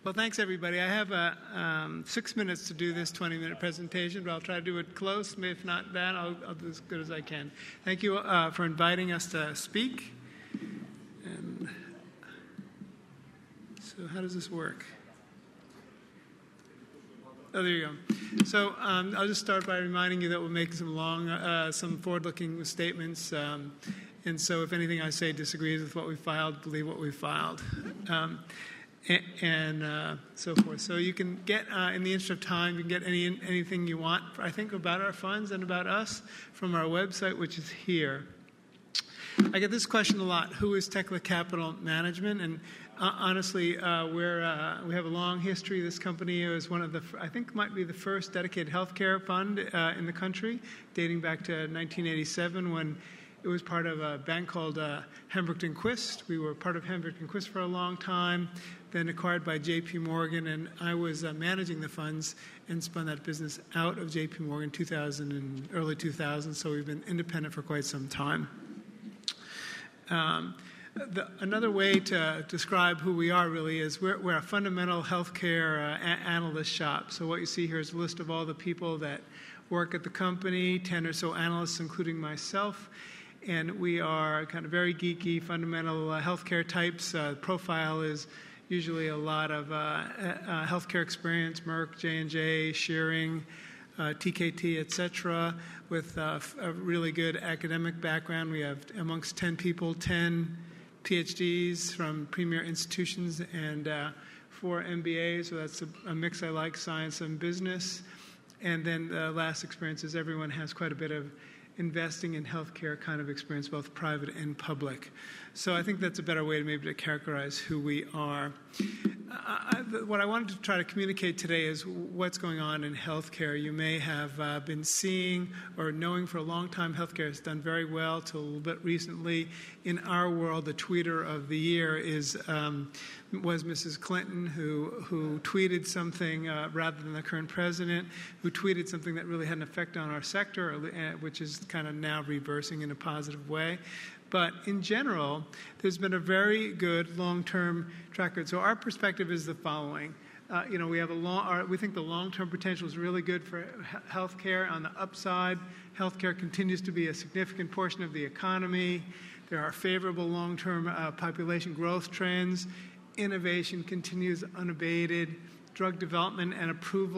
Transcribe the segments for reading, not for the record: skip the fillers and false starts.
Well, thanks, everybody. I have 6 minutes to do this 20-minute presentation, but I'll try to do it close. If not that, I'll do as good as I can. Thank you for inviting us to speak. And so how does this work? Oh, there you go. So I'll just start by reminding you that we'll make some forward-looking statements. And so if anything I say disagrees with what we filed, believe what we filed. And so forth. So you can get, in the interest of time, you can get anything you want, I think, about our funds and about us from our website, which is here. I get this question a lot: who is Tekla Capital Management? And honestly, we have a long history. This company is one of the, I think, might be the first dedicated healthcare fund in the country, dating back to 1987 when it was part of a bank called Hembrook & Quist. We were part of Hembrook & Quist for a long time, then acquired by J.P. Morgan, and I was managing the funds and spun that business out of J.P. Morgan in early 2000, so we've been independent for quite some time. Another way to describe who we are really is we're a fundamental healthcare analyst shop. So what you see here is a list of all the people that work at the company, 10 or so analysts, including myself. And we are kind of very geeky, fundamental healthcare types. Profile is usually a lot of healthcare experience, Merck, J&J, Shearing, TKT, etc., with a really good academic background. We have amongst 10 people, 10 PhDs from premier institutions and 4 MBAs, so that's a mix I like, science and business. And then the last experience is everyone has quite a bit of investing in healthcare kind of experience, both private and public. So I think that's a better way to characterize who we are. What I wanted to try to communicate today is what's going on in healthcare. You may have been seeing or knowing for a long time healthcare has done very well till a little bit recently. In our world, the tweeter of the year was Mrs. Clinton, who tweeted something rather than the current president, who tweeted something that really had an effect on our sector, which is kind of now reversing in a positive way. But in general, there's been a very good long-term track record. So our perspective is the following. We have we think the long-term potential is really good for healthcare. On the upside, healthcare continues to be a significant portion of the economy. There are favorable long-term population growth trends. Innovation continues unabated. Drug development and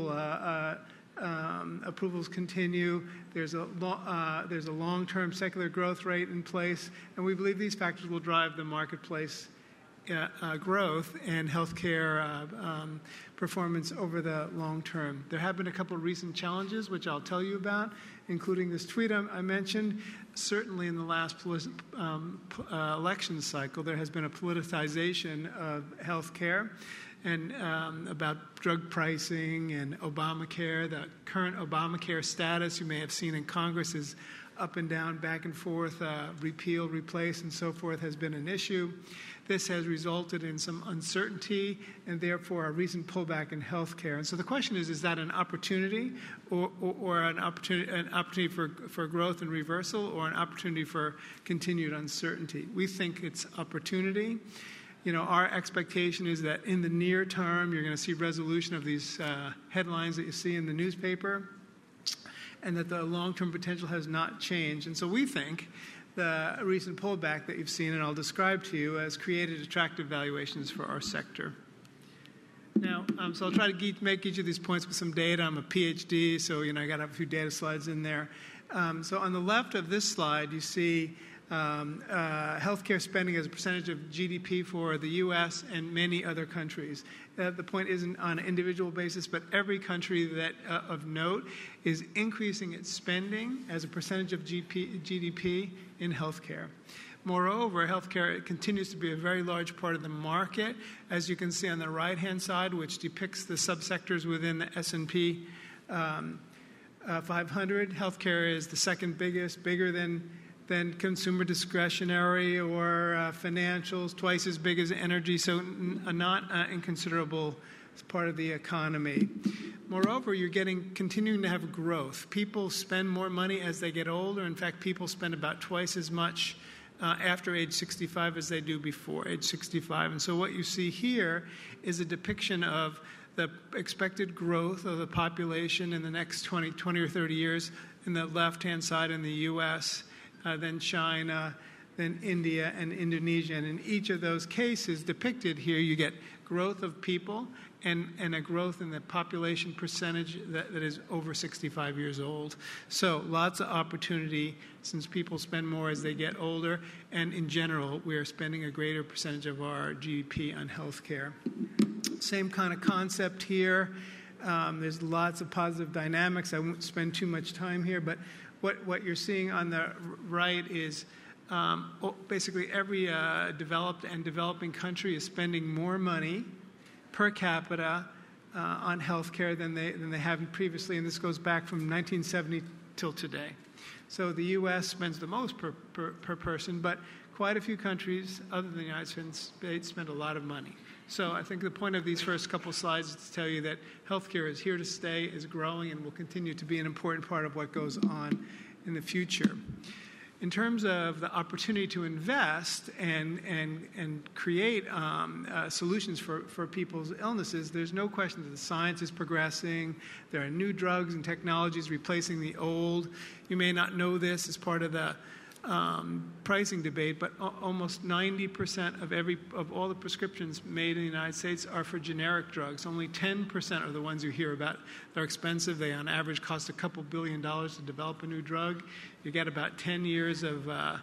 approvals continue. There's a long-term secular growth rate in place, and we believe these factors will drive the marketplace growth and healthcare performance over the long term. There have been a couple of recent challenges, which I'll tell you about, including this tweet I mentioned. Certainly in the last election cycle, there has been a politicization of healthcare and about drug pricing and Obamacare. The current Obamacare status, you may have seen in Congress, is up and down, back and forth, repeal, replace, and so forth, has been an issue. This has resulted in some uncertainty and therefore a recent pullback in healthcare. And so the question is that an opportunity or an opportunity for growth and reversal, or an opportunity for continued uncertainty? We think it's opportunity. Our expectation is that in the near term, you're going to see resolution of these headlines that you see in the newspaper, and that the long-term potential has not changed. And so we think the recent pullback that you've seen, and I'll describe to you, has created attractive valuations for our sector. Now, so I'll try to make each of these points with some data. I'm a PhD, so I got a few data slides in there. So on the left of this slide, you see healthcare spending as a percentage of GDP for the U.S. and many other countries. The point isn't on an individual basis, but every country that of note is increasing its spending as a percentage of GDP in healthcare. Moreover, healthcare continues to be a very large part of the market, as you can see on the right-hand side, which depicts the subsectors within the S&P 500. Healthcare is the second biggest, bigger than consumer discretionary or financials, twice as big as energy, so not inconsiderable part of the economy. Moreover, you're continuing to have growth. People spend more money as they get older. In fact, people spend about twice as much after age 65 as they do before age 65. And so what you see here is a depiction of the expected growth of the population in the next 20 or 30 years in the left-hand side in the U.S., then China, then India, and Indonesia. And in each of those cases depicted here, you get growth of people and a growth in the population percentage that is over 65 years old. So lots of opportunity since people spend more as they get older, and in general, we are spending a greater percentage of our GDP on healthcare. Same kind of concept here. There's lots of positive dynamics. I won't spend too much time here, but what you're seeing on the right is basically every developed and developing country is spending more money per capita on healthcare than they have previously, and this goes back from 1970 till today. So the U.S. spends the most per person, but quite a few countries other than the United States spend a lot of money. So I think the point of these first couple slides is to tell you that healthcare is here to stay, is growing, and will continue to be an important part of what goes on in the future. In terms of the opportunity to invest and create solutions for people's illnesses, there's no question that the science is progressing. There are new drugs and technologies replacing the old. You may not know this as part of the pricing debate, but almost 90% of all the prescriptions made in the United States are for generic drugs. Only 10% are the ones you hear about. They're expensive. They, on average, cost a couple $2 billion to develop a new drug. You get about 10 years of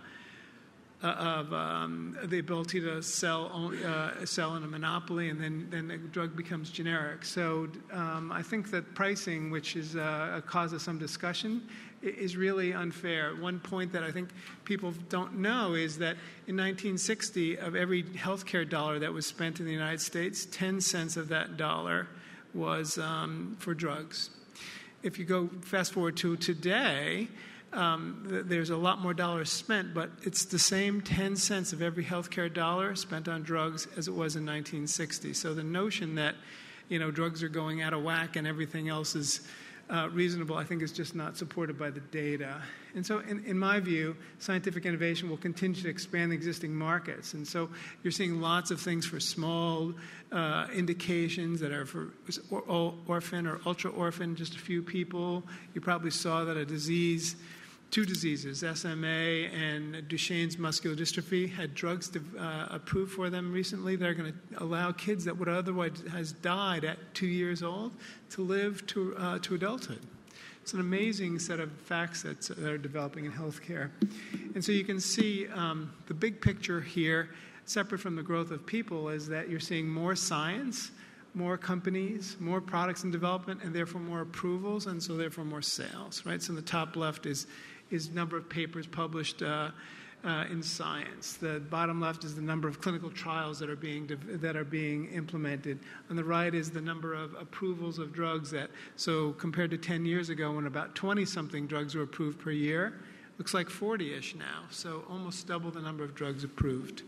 the ability to sell in a monopoly, and then the drug becomes generic. So I think that pricing, which is a cause of some discussion, is really unfair. One point that I think people don't know is that in 1960, of every healthcare dollar that was spent in the United States, 10 cents of that dollar was for drugs. If you go fast forward to today, there's a lot more dollars spent, but it's the same 10 cents of every healthcare dollar spent on drugs as it was in 1960. So the notion that, drugs are going out of whack and everything else is reasonable, I think, is just not supported by the data. And so in my view, scientific innovation will continue to expand the existing markets. And so you're seeing lots of things for small indications that are for orphan or ultra-orphan, just a few people. You probably saw that two diseases, SMA and Duchenne's muscular dystrophy, had drugs approved for them recently. They're going to allow kids that would otherwise have died at 2 years old to live to adulthood. It's an amazing set of facts that are developing in healthcare. And so you can see the big picture here, separate from the growth of people, is that you're seeing more science, more companies, more products in development, and therefore more approvals, and so therefore more sales, right? So in the top left is number of papers published in science. The bottom left is the number of clinical trials that are being implemented. On the right is the number of approvals of drugs so compared to 10 years ago when about 20-something drugs were approved per year, looks like 40-ish now, so almost double the number of drugs approved.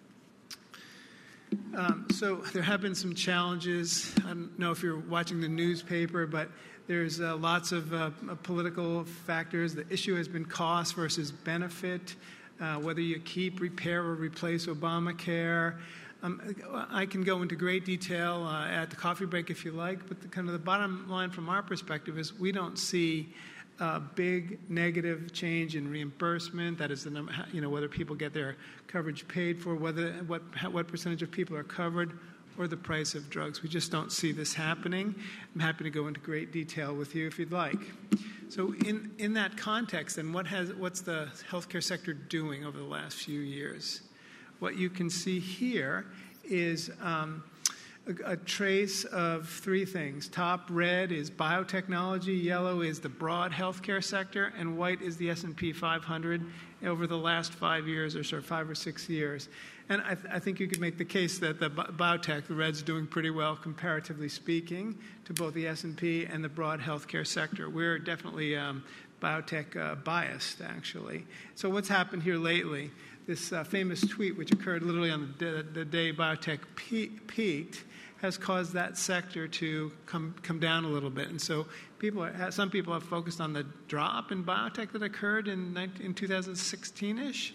So there have been some challenges. I don't know if you're watching the newspaper, but there's lots of political factors. The issue has been cost versus benefit, whether you keep, repair, or replace Obamacare. I can go into great detail at the coffee break if you like, but the bottom line from our perspective is we don't see big negative change in reimbursement. That is the number, whether people get their coverage paid for, what percentage of people are covered, or the price of drugs. We just don't see this happening. I'm happy to go into great detail with you if you'd like. So in that context, then what's the healthcare sector doing over the last few years? What you can see here is a trace of three things. Top red is biotechnology, yellow is the broad healthcare sector, and white is the S&P 500 over the last 5 years or so, 5 or 6 years. And I think you could make the case that the biotech, the red's doing pretty well, comparatively speaking, to both the S&P and the broad healthcare sector. We're definitely biotech biased, actually. So what's happened here lately? This famous tweet, which occurred literally on the day biotech peaked, has caused that sector to come down a little bit. And so some people have focused on the drop in biotech that occurred in 2016-ish,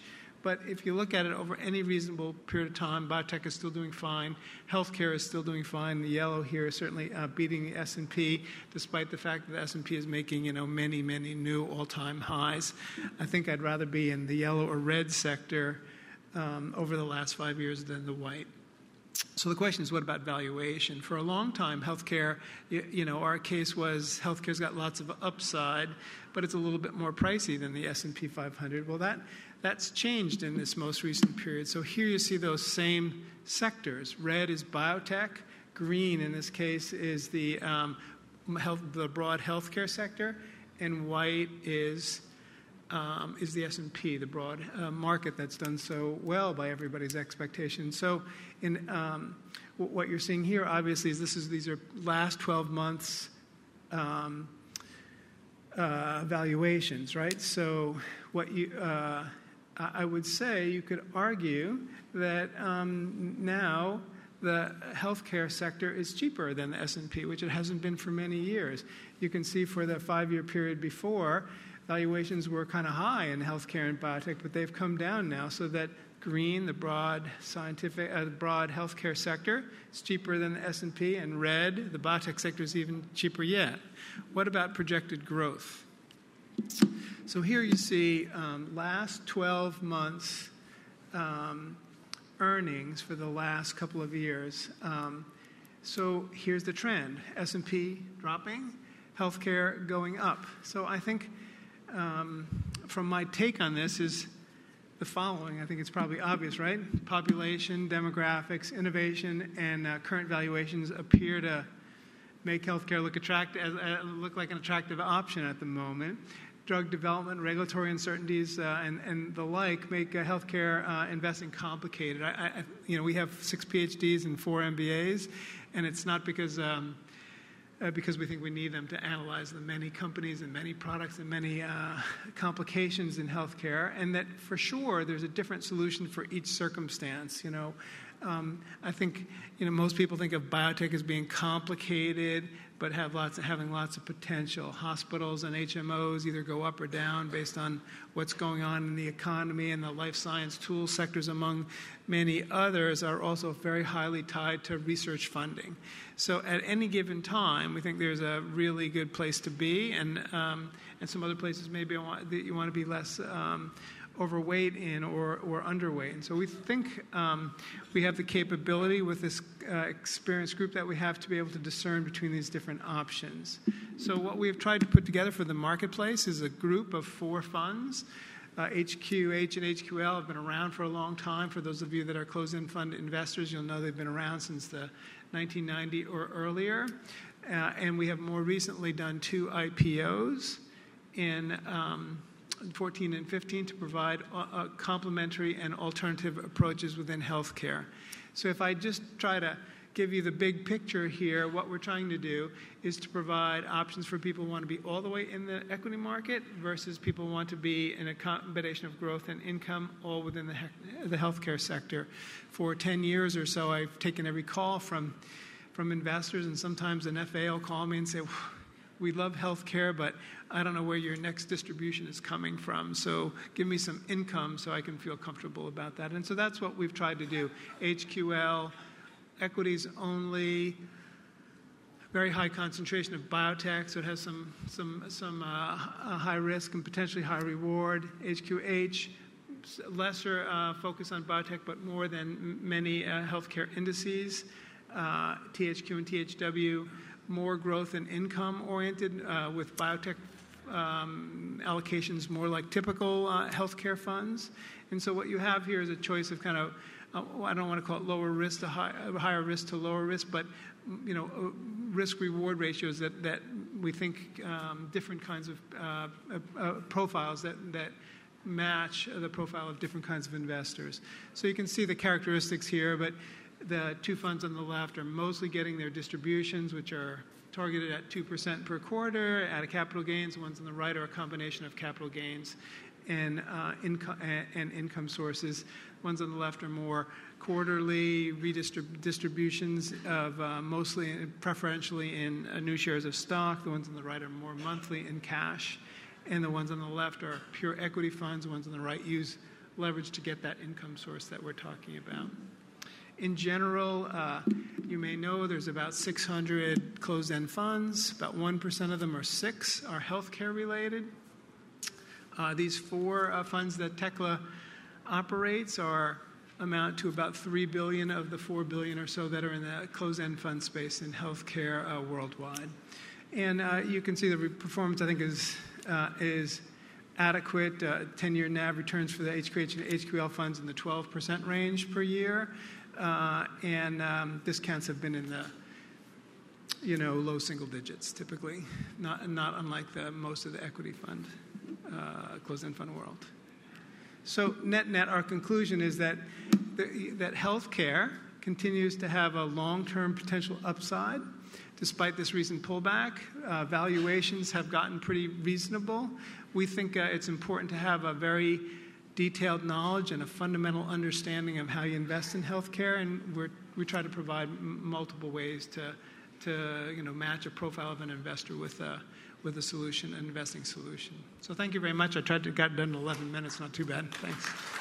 But if you look at it over any reasonable period of time, biotech is still doing fine. Healthcare is still doing fine. The yellow here is certainly beating the S&P, despite the fact that the S&P is making, many, many new all-time highs. I think I'd rather be in the yellow or red sector over the last 5 years than the white. So the question is, what about valuation? For a long time, healthcare, our case was healthcare's got lots of upside, but it's a little bit more pricey than the S&P 500. Well, that's changed in this most recent period. So here you see those same sectors. Red is biotech. Green, in this case, is the broad healthcare sector, and white is the S&P, the broad market that's done so well by everybody's expectations. So what you're seeing here, obviously, is these are last 12 months valuations, right? So I would say you could argue that now the healthcare sector is cheaper than the S&P, which it hasn't been for many years. You can see for the 5-year period before, valuations were kind of high in healthcare and biotech, but they've come down now, so that green, the broad healthcare sector, is cheaper than the S&P, and red, the biotech sector, is even cheaper yet. What about projected growth? So here you see last 12 months earnings for the last couple of years. So here's the trend: S&P dropping, healthcare going up. So I think from my take on this is the following. I think it's probably obvious, right? Population, demographics, innovation, and current valuations appear to make healthcare look like an attractive option at the moment. Drug development, regulatory uncertainties, and the like make healthcare investing complicated. We have 6 PhDs and 4 MBAs, and it's not because we think we need them to analyze the many companies and many products and many complications in healthcare, and that for sure there's a different solution for each circumstance. I think most people think of biotech as being complicated, but having lots of potential. Hospitals and HMOs either go up or down based on what's going on in the economy, and the life science tool sectors, among many others, are also very highly tied to research funding. So at any given time, we think there's a really good place to be, and some other places maybe you want to be less overweight in or underweight. And so we think we have the capability with this experienced group that we have to be able to discern between these different options. So what we've tried to put together for the marketplace is a group of 4 funds. HQH and HQL have been around for a long time. For those of you that are closed-end fund investors, you'll know they've been around since the 1990 or earlier. And we have more recently done 2 IPOs in 14 and 15 to provide complementary and alternative approaches within healthcare. So if I just try to give you the big picture here, what we're trying to do is to provide options for people who want to be all the way in the equity market versus people who want to be in a combination of growth and income, all within the healthcare sector. For 10 years or so, I've taken every call from investors, and sometimes an FA will call me and say, "We love healthcare, but I don't know where your next distribution is coming from. So give me some income so I can feel comfortable about that." And so that's what we've tried to do. HQL, equities only, very high concentration of biotech, so it has some high risk and potentially high reward. HQH, lesser focus on biotech, but more than many healthcare indices. THQ and THW, more growth and income oriented, with biotech allocations more like typical healthcare funds. And so what you have here is a choice of kind of, I don't want to call it lower risk to higher risk to lower risk, but risk reward ratios that we think different kinds of profiles that match the profile of different kinds of investors. So you can see the characteristics here, but the 2 funds on the left are mostly getting their distributions, which are targeted at 2% per quarter at a capital gains. The ones on the right are a combination of capital gains and income sources. The ones on the left are more quarterly distributions of mostly preferentially in new shares of stock. The ones on the right are more monthly in cash. And the ones on the left are pure equity funds. The ones on the right use leverage to get that income source that we're talking about. In general, you may know there's about 600 closed-end funds. About 1% of them are healthcare related. These 4 funds that Tekla operates amount to about $3 billion of the $4 billion or so that are in the closed-end fund space in healthcare worldwide. And you can see the performance, I think, is adequate. 10-year NAV returns for the HQH and HQL funds in the 12% range per year. And discounts have been in the low single digits typically, not unlike most of the equity fund, closed-end fund world. So net, our conclusion is that that healthcare continues to have a long-term potential upside. Despite this recent pullback, valuations have gotten pretty reasonable. We think it's important to have a very detailed knowledge and a fundamental understanding of how you invest in healthcare, and we try to provide multiple ways to match a profile of an investor with a solution, an investing solution. So thank you very much. I tried to get done in 11 minutes. Not too bad. Thanks.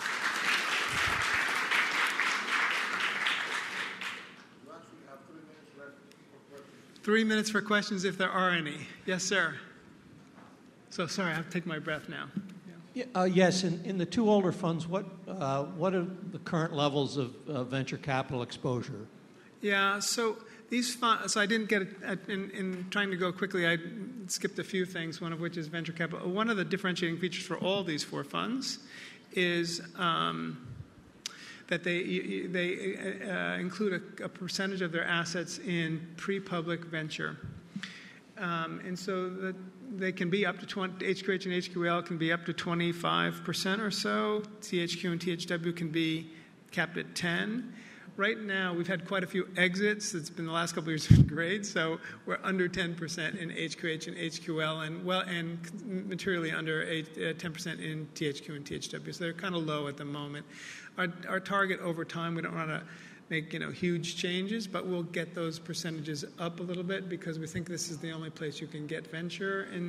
You actually have 3 minutes left for questions. 3 minutes for questions if there are any. Yes, sir. So sorry, I have to take my breath now. Yes, in the 2 older funds, what are the current levels of venture capital exposure? Yeah, so these funds, so I didn't get it, in trying to go quickly, I skipped a few things, one of which is venture capital. One of the differentiating features for all these 4 funds is that they include a percentage of their assets in pre-public venture. And so that they can be up to HQH and HQL can be up to 25% or so. THQ and THW can be capped at 10. Right now, we've had quite a few exits. It's been the last couple of years been great. So we're under 10% in HQH and HQL, and materially under 10% in THQ and THW. So they're kind of low at the moment. Our target over time, we don't want to make huge changes, but we'll get those percentages up a little bit because we think this is the only place you can get venture in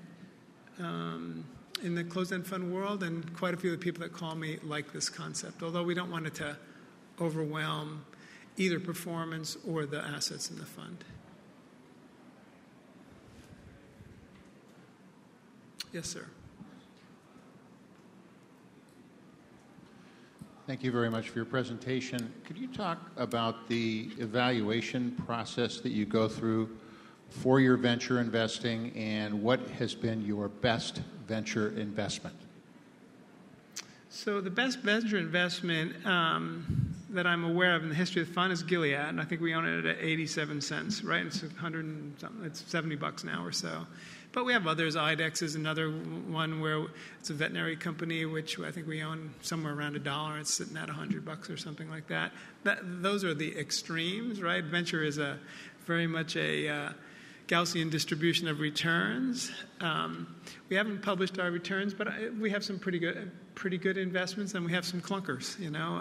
the closed-end fund world, and quite a few of the people that call me like this concept, although we don't want it to overwhelm either performance or the assets in the fund. Yes, sir. Thank you very much for your presentation. Could you talk about the evaluation process that you go through for your venture investing and what has been your best venture investment? So the best venture investment that I'm aware of in the history of the fund is Gilead, and I think we own it at 87 cents, right? It's it's $70 now or so. But we have others. IDEX is another one where it's a veterinary company, which I think we own somewhere around $1. It's sitting at $100 or something like that. Those are the extremes, right? Venture is very much a Gaussian distribution of returns. We haven't published our returns, but we have some pretty good investments, and we have some clunkers,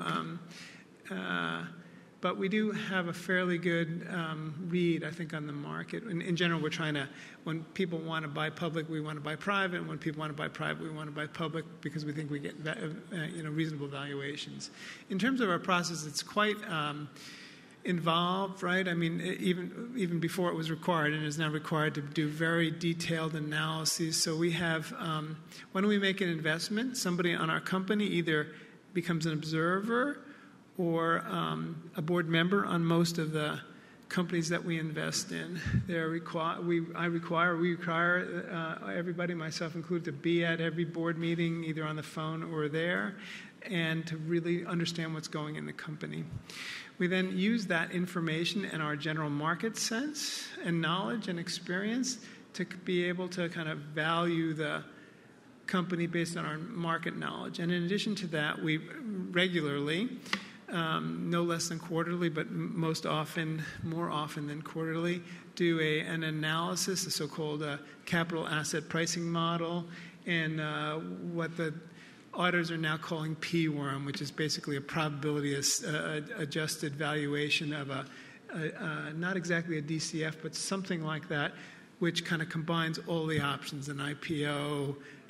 But we do have a fairly good read, I think, on the market. In general, we're trying to, when people want to buy public, we want to buy private. And when people want to buy private, we want to buy public because we think we get reasonable valuations. In terms of our process, it's quite involved, right? I mean, even before it was required, and is now required to do very detailed analyses. So we have, when we make an investment, somebody on our company either becomes an observer or a board member on most of the companies that we invest in. We require everybody, myself included, to be at every board meeting, either on the phone or there, and to really understand what's going in the company. We then use that information and our general market sense and knowledge and experience to be able to kind of value the company based on our market knowledge. And in addition to that, we regularly, no less than quarterly, but more often than quarterly, do an analysis, a so-called capital asset pricing model, and what the auditors are now calling PWORM, which is basically a probability adjusted valuation of not exactly a DCF, but something like that, which kind of combines all the options, an IPO,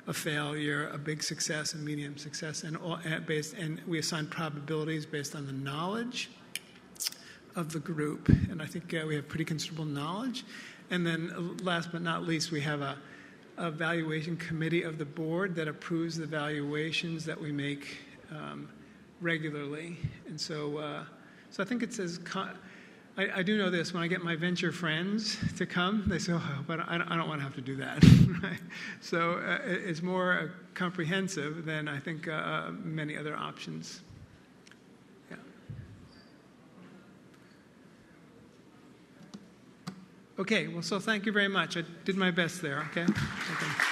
a failure, a big success, a medium success, and we assign probabilities based on the knowledge of the group. And I think we have pretty considerable knowledge. And then last but not least, we have a valuation committee of the board that approves the valuations that we make regularly. And so I think it's I do know this. When I get my venture friends to come, they say, oh, but I don't want to have to do that. Right? So it's more comprehensive than I think many other options. Yeah. Okay, well, so thank you very much. I did my best there, okay?